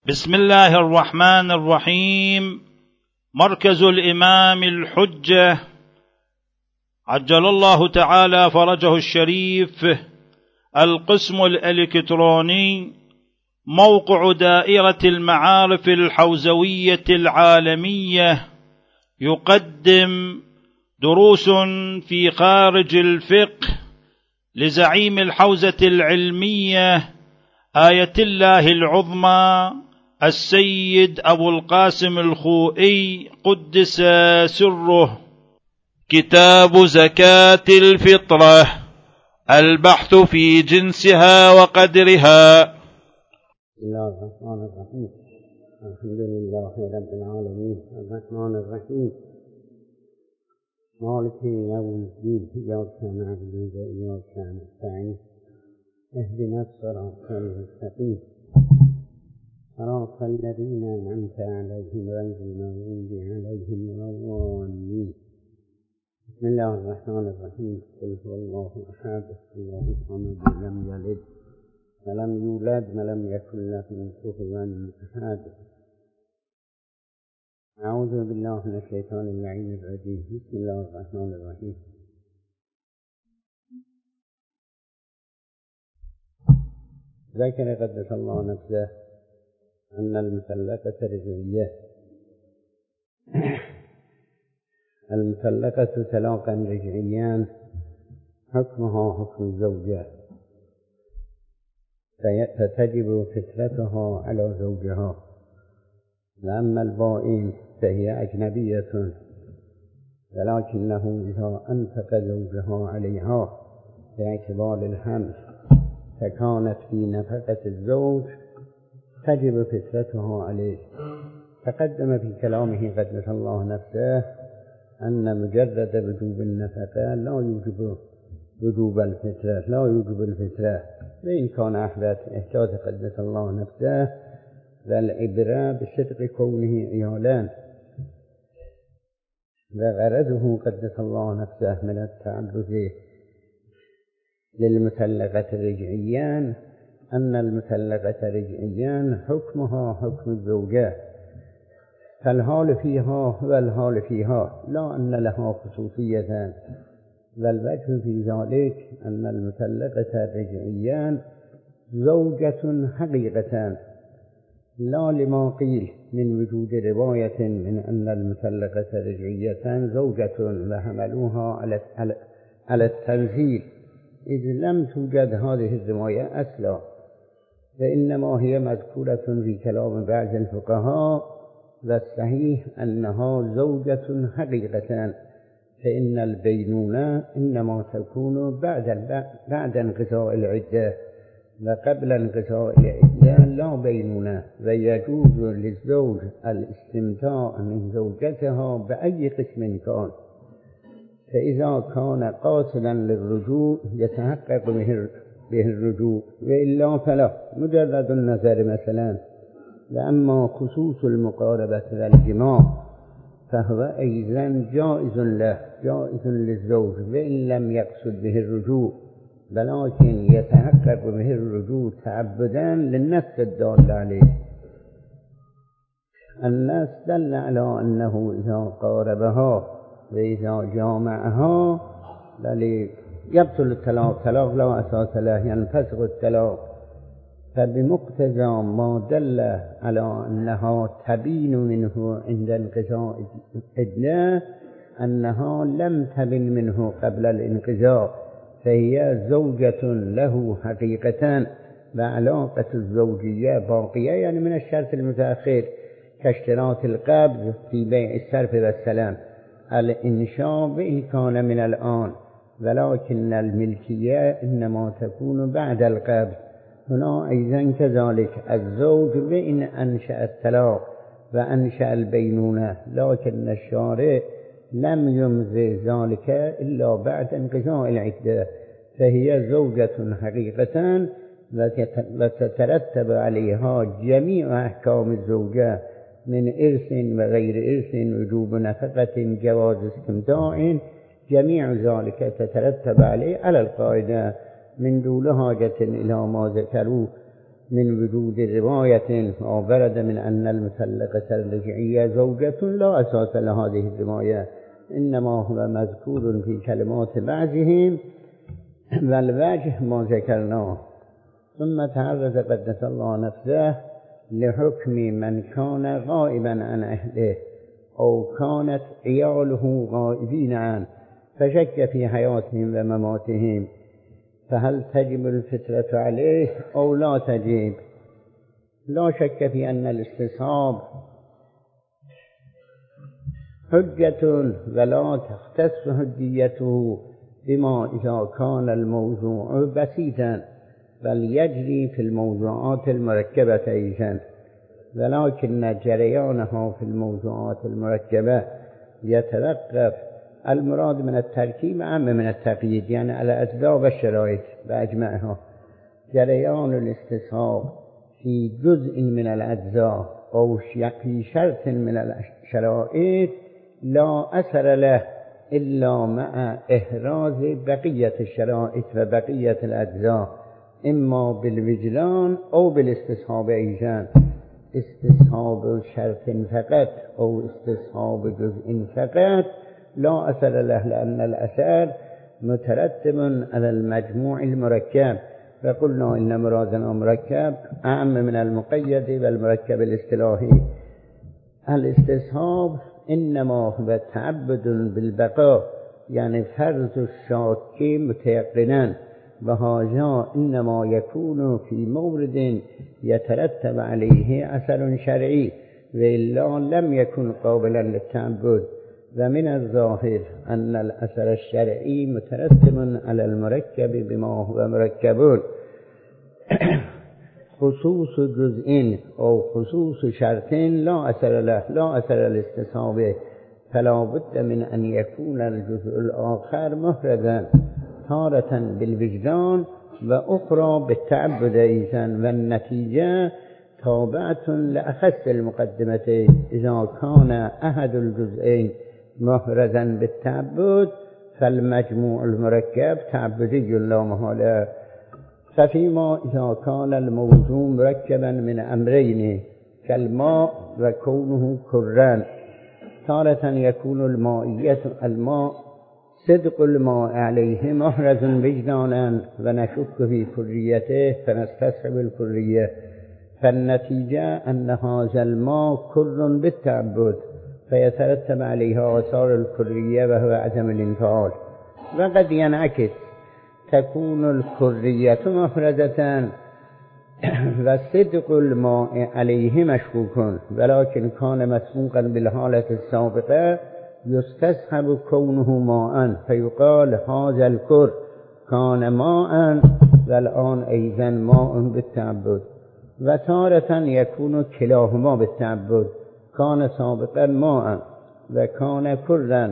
بسم الله الرحمن الرحيم. مركز الإمام الحجة عجل الله تعالى فرجه الشريف، القسم الإلكتروني، موقع دائرة المعارف الحوزوية العالمية، يقدم دروس في خارج الفقه لزعيم الحوزة العلمية آية الله العظمى السيد أبو القاسم الخوئي قدس سره. كتاب زكاة الفطرة، البحث في جنسها وقدرها. بسم الله الرحمن الرحيم. الحمد لله رب العالمين الرحمن الرحيم مالك يوم الدين، إياك نعبد وإياك نستعين، اهدنا الصراط المستقيم صراط الذين أنعمت عليهم غير المغضوب عليهم ولا الضالين. بسم الله الرحمن الرحيم. قل هو الله أحد الله الصمد لم يلد ولم يولد ولم يكن له كفوا أحد. أعوذ بالله من الشيطان اللعين الرجيم. بسم الله الرحمن الرحيم. ذكر قدس الله نفسه أن المطلقة رجعية. المطلقة طلاقا رجعيا حكمها حكم الزوجة، فتجب فترتها على زوجها. وأما البائن فهي أجنبية، ولكنه إذا أنفق زوجها عليها باعتبار الحمل فكانت في نفقة الزوج تجب فترتها عليه. تقدم في كلامه قدس الله نفسه أن مجرد وجوب النفقة لا يوجب وجوب الفترة، لا يوجب الفترة، وإن كان أحدث إحجاز قدس الله نفسه، والعبرة بصدق كونه عيالان. وغرضه قدس الله نفسه من التعرض للمطلقة رجعيا أن المطلقة رجعيا حكمها حكم الزوجة، فالحال فيها والحال فيها، لا أن لها خصوصيتان. والوجه في ذلك أن المطلقة رجعيا زوجة حقيقة، لا لما قيل من وجود رواية من أن المطلقة رجعية زوجة وحملوها على التنزيل، إذ لم توجد هذه الرواية أصلا، فإنما هي مذكورة في كلام بعض الفقهاء، والصحيح أنها زوجة حقيقة، فإن البينونة إنما تكون بعد انقضاء العدة، وقبل انقضاء العدة لا بينونة، ويجوز للزوج الاستمتاع من زوجتها بأي قسم كان، فإذا كان قاصدا للرجوع يتحقق به الرجوع، وإلا فلا، مجرد النظر مثلا. وأما خصوص المقاربة والجماع فهو أيضا جائز له، جائز للزوج، وإن لم يقصد به الرجوع، ولكن يتحقق به الرجوع تعبدا للنص الدال عليه. النص دل على أنه إذا قاربها وإذا جامعها يبطل الطلاق، طلاق لا أساس له، ينفسخ الطلاق. فبمقتضى ما دل على أنها تبين منه عند انقضاء العدة أنها لم تبن منه قبل الانقضاء، فهي زوجة له حقيقة، وعلاقة الزوجية باقية، يعني من الشرط المتأخر كاشتراط القبض في بيع الصرف والسلام، الإنشاء وإن كان من الآن، ولكن الملكية إنما تكون بعد القبض. هنا أيضا كذلك الزوج وإن أنشأ الطلاق وأنشأ البينونة، لكن الشارع لم يمضي ذلك إلا بعد انقضاء العدة، فهي زوجة حقيقة، وتترتب عليها جميع أحكام الزوجة من إرث وغير إرث، وجوب نفقة، جواز استمتاع، جميع ذلك تترتب عليه على القاعدة من دون حاجة إلى ما ذكروه من وجود رواية ورد من أن المطلقة الرجعية زوجة لا أساس لهذه الرواية، إنما هو مذكور في كلمات بعضهم والوجه ما ذكرناه. ثم تعرض قدس الله نفسه لحكم من كان غائبا عن أهله أو كانت عياله غائبين عنه فشك في حياتهم ومماتهم، فهل تجب الفترة عليه أو لا تجب؟ لا شك في أن الاستصحاب حجة ولا تختص حجيته بما إذا كان الموضوع بسيطا، بل يجري في الموضوعات المركبة أيضا، ولكن جريانها في الموضوعات المركبة يتوقف. المراد من التركيب أعم من التقييد، يعني على أسباب والشرائط بأجمعها. جريان الاستصحاب في جزء من الأجزاء أو في شرط من الشرائط لا أثر له إلا مع إحراز بقية الشرائط وبقية الأجزاء، إما بالوجدان أو بالاستصحاب أيضا. استصحاب شرط فقط أو استصحاب جزء فقط لا أثر له، لأن الأثر مترتب على المجموع المركب، فقلنا إن مرادنا مركب أعم من المقيد والمركب الاصطلاحي. الاستصحاب إنما هو تعبد بالبقاء، يعني فرض الشاك متيقنا، وهذا إنما يكون في مورد يترتب عليه أثر شرعي، وإلا لم يكن قابلا للتعبد. ومن الظاهر أن الأثر الشرعي مترتب على المركب بما هو مركب. خصوص جزء أو خصوص شرط لا أثر له، لا أثر الاستصحاب، فلا بد من أن يكون الجزء الآخر مفردا، تارة بالوجدان وأخرى بالتعبد أيضا، والنتيجة تابعة لأخص المقدمتين. إذا كان أحد الجزئين مفردا بالتعبد فالمجموع المركب تعبدي لا محالة. ففيما إذا كان الموضوع مركبا من أمرين كالماء وكونه كرا، تارة يكون الماء صدق الماء عليه محرز وجدانا ونشك في كريته فنستصحب الكرية، فالنتيجة أن هذا الماء كر بالتعبد فيترتب عليها آثار الكرية وهو عدم الانفعال. وقد ينعكس، تكون الكرية مفرزة وصدق الماء عليه مشكوك، ولكن كان مسبوقا بالحالة السابقة يستصحب كونه ماء، فيقال هذا الكر كان ماء والآن أيضا ماء بالتعبد. وتارة يكون كلاهما بالتعبد، كان سابقا ماء وكان كرا،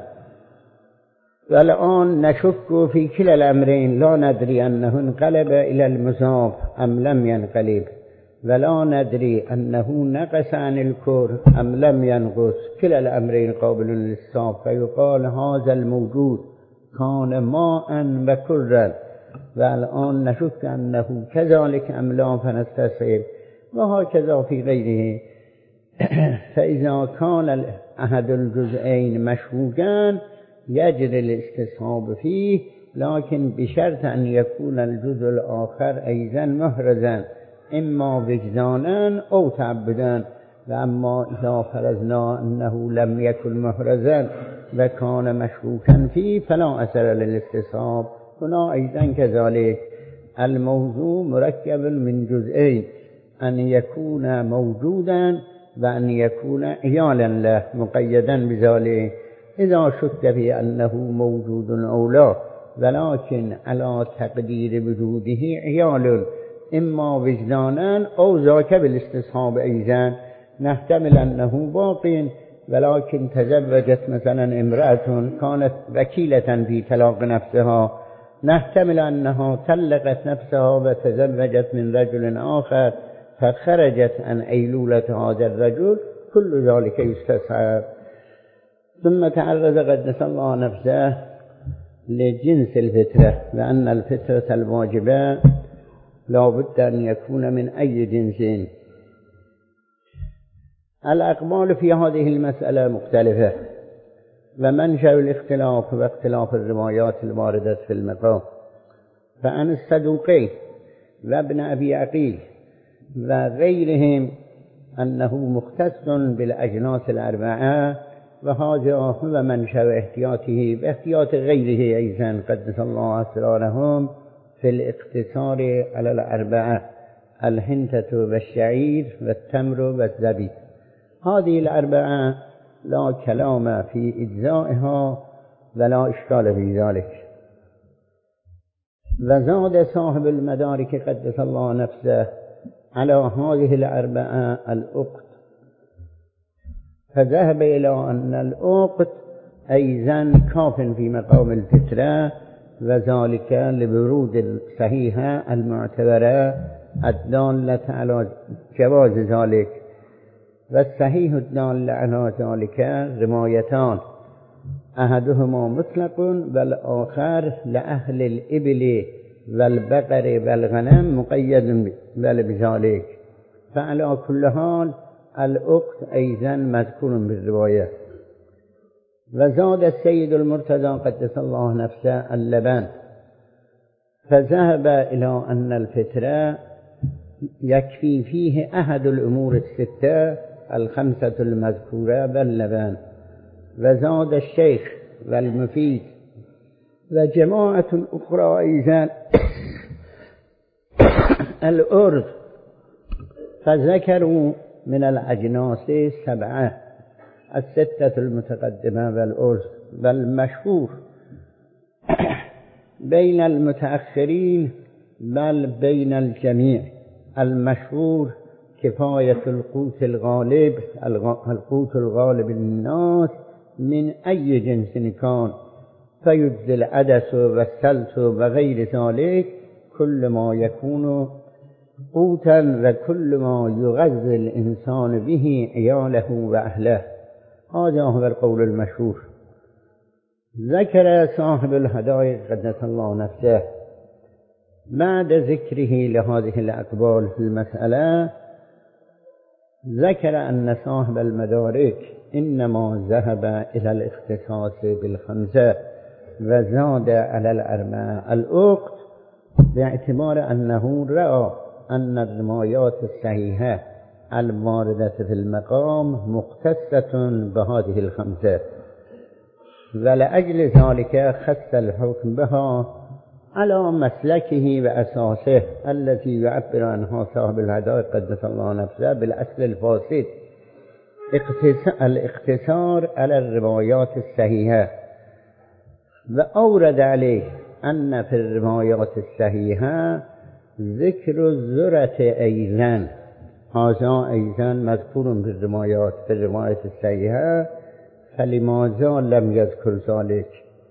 والآن نشك في كلا الأمرين، لا ندري أنه انقلب إلى المضاف أم لم ينقلب، ولا ندري أنه نقص عن الكر أم لم ينقص. كلا الأمرين قابل للصاف، فيقال هذا الموجود كان ماء وكرا، والآن نشك أنه كذلك أم لا فنستصحب، وهكذا في غيره. فإذا كان أحد الجزئين مشكوكا يجري الاستصحاب فيه، لكن بشرط أن يكون الجزء الآخر أيضا محرزا، إما وجدانا أو تعبدا. وأما إذا فرضنا أنه لم يكن محرزا وكان مشكوكا فيه فلا أثر للاستصحاب. هنا أيضا كذلك، الموضوع مركب من جزئين، أن يكون موجودا وأن يكون عيالا له مقيدا بذلك. إذا شك في أنه موجود أو لا، ولكن على تقدير وجوده عيال إما وجدانا أو ذاك بالاستصحاب أيضا، نحتمل أنه باق، ولكن تزوجت مثلا امرأة كانت وكيلة في طلاق نفسها، نحتمل أنها طلقت نفسها وتزوجت من رجل آخر فخرجت عن أيلولة هذا الرجل، كل ذلك يستصحب. ثم تعرض قدس الله نفسه لجنس الفترة، وأن الفترة الواجبة لا بد أن يكون من أي جنس. الأقوال في هذه المسألة مختلفة، ومنشأ الاختلاف واختلاف الروايات الواردة في المقام. فعن الصدوقي وابن أبي عقيل وغيرهم أنه مختص بالأجناس الأربعة، وهذا هو منشأ احتياطه باحتياط غيره أيضا قدس الله أسرارهم في الاقتصار على الأربعة: الحنطة والشعير والتمر والزبيب. هذه الأربعة لا كلام في إجزائها ولا إشكال في ذلك. وزاد صاحب المدارك قدس الله نفسه على هذه الأربعة الأقت، فذهب إلى أن الأقت أيضا كاف في مقام الفترة، وذلك لورود الصحيحة المعتبرة الدالة على جواز ذلك. والصحيح الدال على ذلك روايتان: أحدهما مطلق والآخر لأهل الإبل والبقر والغنم مقيد بذلك. فعلى كل حال الأقت أيضا مذكور بالرواية. وزاد السيد المرتضى قدس الله نفسه اللبن، فذهب إلى أن الفطرة يكفي فيه أحد الأمور الستة الخمسة المذكورة باللبن. وزاد الشيخ والمفيد وجماعة أخرى أيضا الأرض، فذكروا من الأجناس سبعة: الستة المتقدمة والأرض. والمشهور بين المتأخرين بل بين الجميع، المشهور كفاية القوت الغالب، القوت الغالب للناس من أي جنس كان، فيجزي العدس والسلت وغير ذلك كل ما يكون قوتا وكل ما يغذي الإنسان به عياله وأهله. هذا هو القول المشهور. ذكر صاحب الهدايق قدس الله نفسه بعد ذكره لهذه الأقوال في المسألة، ذكر أن صاحب المدارك إنما ذهب إلى الاختصاص بالخمسة وزاد على الأربعة الأقت، باعتبار أنه رأى أن الروايات الصحيحة الواردة في المقام مختصة بهذه الخمسة، ولأجل ذلك خص الحكم بها على مسلكه وأساسه التي يعبر عنها صاحب الهداية قدس الله نفسه بالأصل الفاسد: الاقتصار على الروايات الصحيحة. وأورد عليه أن في الروايات الصحيحة ذكر الذرة أيضا، هذا أيضا مذكور في الروايات الصحيحة، فلماذا لم يذكر ذلك؟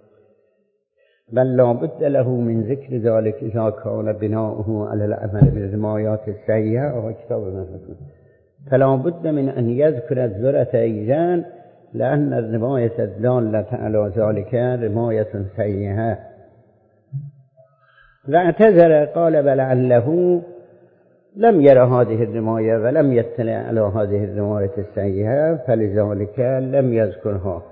بل لا بد له من ذكر ذلك إذا كان بناؤه على العمل بالروايات الصحيحة فلا بد من أن يذكر الذرة أيضا، لأن الرواية الدالة على ذلك رواية صحيحة. واعتذر قال ولعله لم يرى هذه الرواية ولم يطلع على هذه الرواية الصحيحة فلذلك لم يذكرها.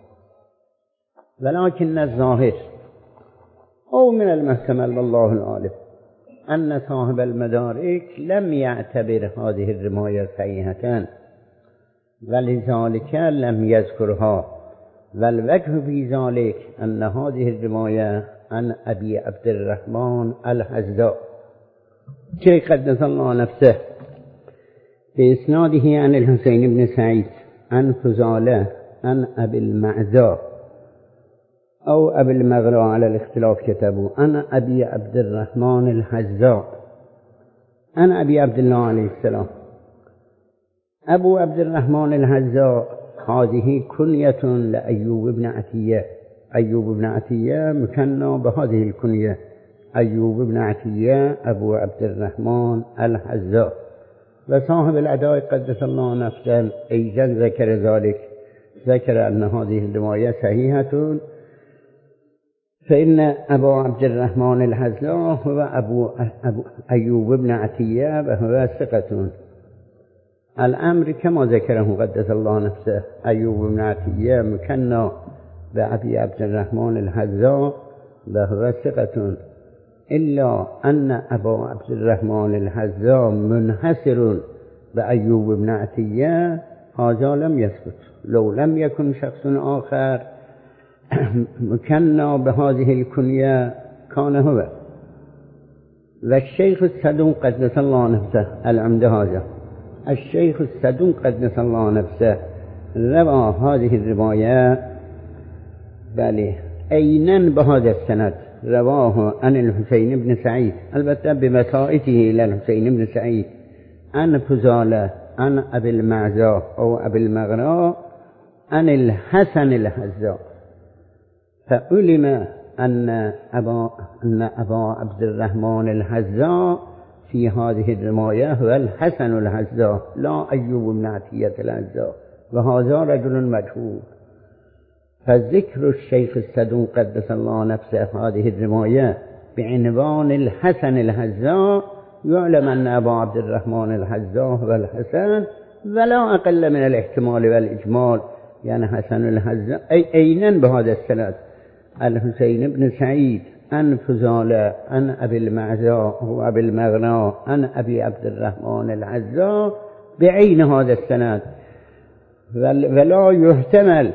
ولكن الظاهر أو من المحتمل والله العالم أن صاحب المدارك لم يعتبر هذه الرواية صحيحة ولذلك لم يذكرها. والوجه في ذلك أن هذه الرواية عن أبي عبد الرحمن الحزداء شيخ قدس الله نفسه بإسناده عن الحسين بن سعيد عن فضالة عن أبي المعزى أو أبي المغرى على الاختلاف كتبوا عن أبي عبد الرحمن الحزداء عن أبي عبد الله عليه السلام. أبو عبد الرحمن الحزداء هذه كنية لأيوب بن عتية. أيوب بن عتية مكنى بهذه الكنية، أيوب بن عتية أبو عبد الرحمن الحزداء. وصاحب العداء قدس الله نفسه أيضا ذكر ذلك، ذكر أن هذه الرواية صحيحة فإن أبا عبد الرحمن الحذاء هو أبو أيوب بن عتية وهو ثقة. الأمر كما ذكره قدس الله نفسه، أيوب بن عتية مكنى بأبي عبد الرحمن الحذاء وهو ثقة، إلا أن أبا عبد الرحمن الحذاء منحسر بأيوب بن عتية، هذا لم يثبت. لو لم يكن شخص آخر مكنى بهذه الكنية كان هو. والشيخ الصدوق قدس الله نفسه العمدة هذا، الشيخ الصدوق قدس الله نفسه روى هذه الرواية بله أينن بهذا السند، رواه عن الحسين بن سعيد، البته بمسائته إلى الحسين بن سعيد، عن فضالة، عن أبي المعزى أو أبي المغراء، عن الحسن الحذاء. فعلم أن أبا عبد الرحمن الحذاء في هذه الرواية هو الحسن الحذاء لا أيوب بن عتية الحذاء، وهذا رجل مجهول. فذكر الشيخ الصدوق قدس الله نفسه هذه الرواية بعنوان الحسن الحذاء يعلم أن أبا عبد الرحمن الحذاء هو الحسن، ولا أقل من الاحتمال والإجمال، يعني حسن الحذاء أينن بهذا السند الحسين بن سعيد عن فضالة، عن أبي المعزى وأبي المغنى، عن أبي عبد الرحمن الحذاء بعين هذا السند. ولا يحتمل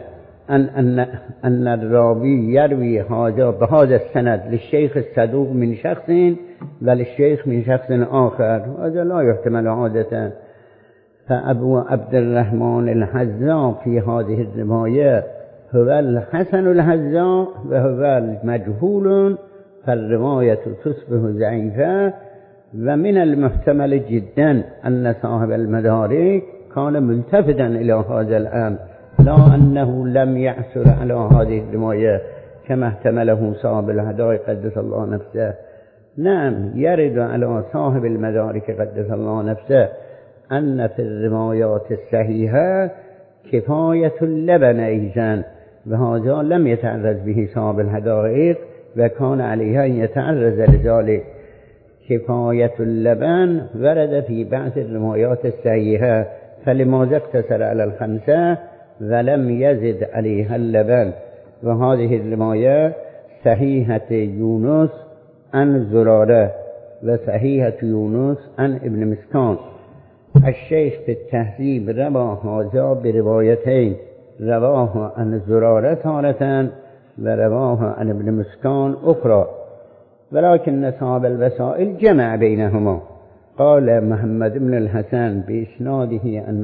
أن الراوي يروي هذا بهذا السند للشيخ الصدوق من شخص وللشيخ من شخص آخر، هذا لا يحتمل عادة. فأبو عبد الرحمن الحذاء في هذه الرواية هو الحسن الحذاء وهو مجهول، فالرواية تصبح ضعيفة. ومن المحتمل جدا أن صاحب المدارك كان ملتفتا إلى هذا الأمر، لا أنه لم يعثر على هذه الرواية كما احتمله صاحب الهدايا قدس الله نفسه. نعم، يرد على صاحب المدارك قدس الله نفسه أن في الروايات الصحيحة كفاية اللبن أيضا، وهذا لم يتعرض به صاحب الحدائق وكان عليها أن يتعرض لذلك. كفاية اللبن ورد في بعض الروايات الصحيحة، فلماذا اقتصر على الخمسة ولم يزد عليها اللبن؟ وهذه الرواية صحيحة يونس عن زرارة وصحيحة يونس عن ابن مسكان. الشيخ في التهذيب روى هذا بروايتين، رواه عن زرارة تارة ورواه عن ابن مسكان أخرى، ولكن صاحب الوسائل جمع بينهما. قال محمد بن الحسن بإسناده عن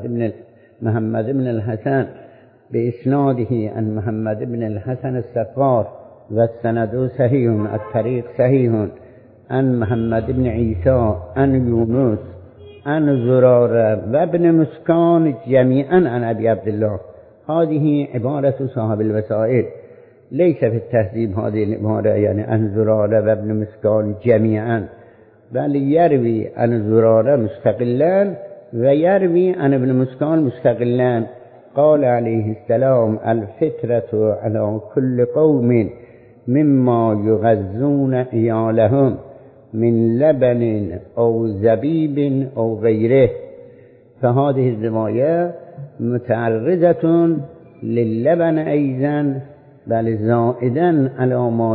محمد بن الحسن بإسناده عن محمد بن الحسن السقار، والسند صحيح، الطريق صحيح، عن محمد بن عيسى عن يونس عن زرارة وابن مسكان جميعا عن أبي عبد الله. هذه عبارة صاحب الوسائل، ليس في التهذيب هذه العبارة يعني عن زرارة وابن مسكان جميعا، بل يروي عن زرارة مستقلا ويروي عن ابن مسكان مستقلا. قال عليه السلام: الفطرة على كل قوم مما يغذون عيالهم من لبن أو زبيب أو غيره. فهذه الرواية متعرضة للبن أيضا، بل زائدا على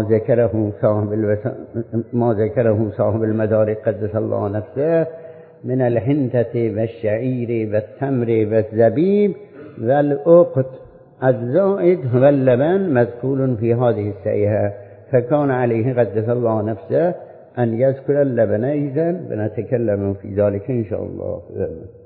ما ذكره صاحب المدارك قدس الله نفسه من الحنطة والشعير والتمر والزبيب والأقط. الزائد هو اللبن مذكور في هذه الصحيحة، فكان عليه قدس الله نفسه أن يذكر اللبن أيضا، ونتكلم في ذلك إن شاء الله.